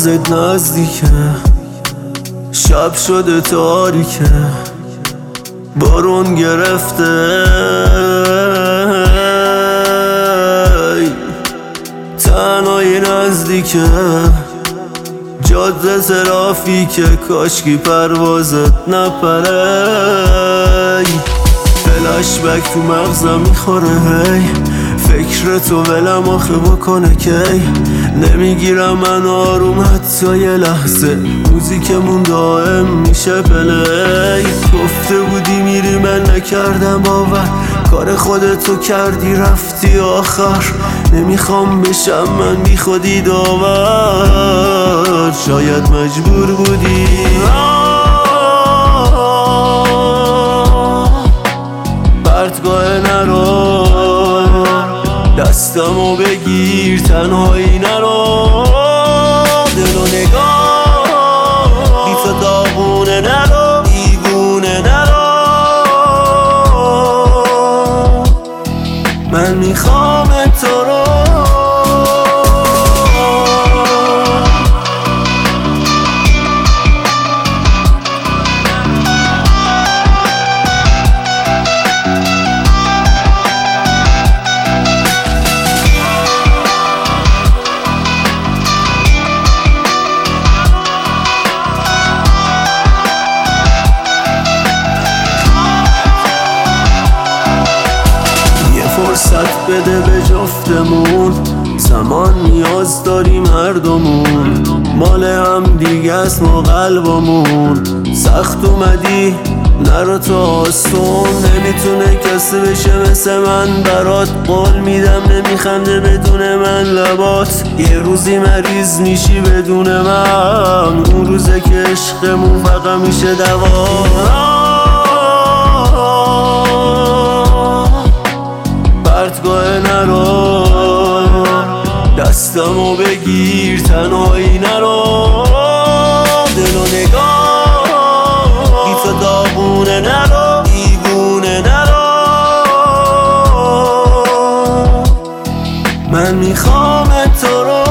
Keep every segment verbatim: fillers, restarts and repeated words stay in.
پروازت نزدیکه، شب شده تاریکه، بارون گرفته، تنهایی نزدیکه، جاده ترافیکه، کاشکی پروازت نپره. فلش بک تو مغزم میخوره هی، فکر تو ولم آخه بکنه کی. نمیگیرم من آروم حتی یه لحظه، موزیکمون دائم میشه پلی. گفته بودی میری من نکردم باور، کار خودتو کردی رفتی آخر. نمیخوام بشم من بی خودی داور، شاید مجبور بودی. پرتگاه نرو، دستمو بگیر، تنهایی نرو. دل و نگاه بی تو داغونه، نرو دیوونه نرو. من میخوام تو رو. فرصت بده به جفتمون، زمان نیاز داریم هر دومون. مال هم دیگه است ما قلبمون. سخت اومدی نرو تو آسون، نمیتونه کسی بشه مثل من برات. قول میدم نمیخنده بدون من لبات. یه روزی مریض میشی بدون من، اون روزه که عشقمون فقط میشه دوا. پرتگاه نرو، دستمو بگیر، تنهایی نرو. دل و نگاه بی تو داغونه، نرو دیوونه نرو. من میخوام تو رو.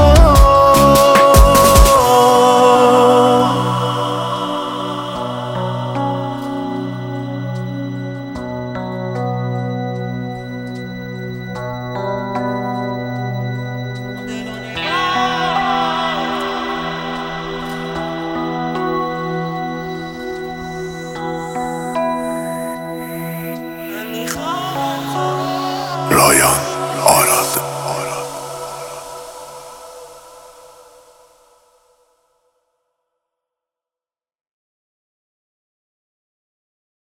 رایان آراد.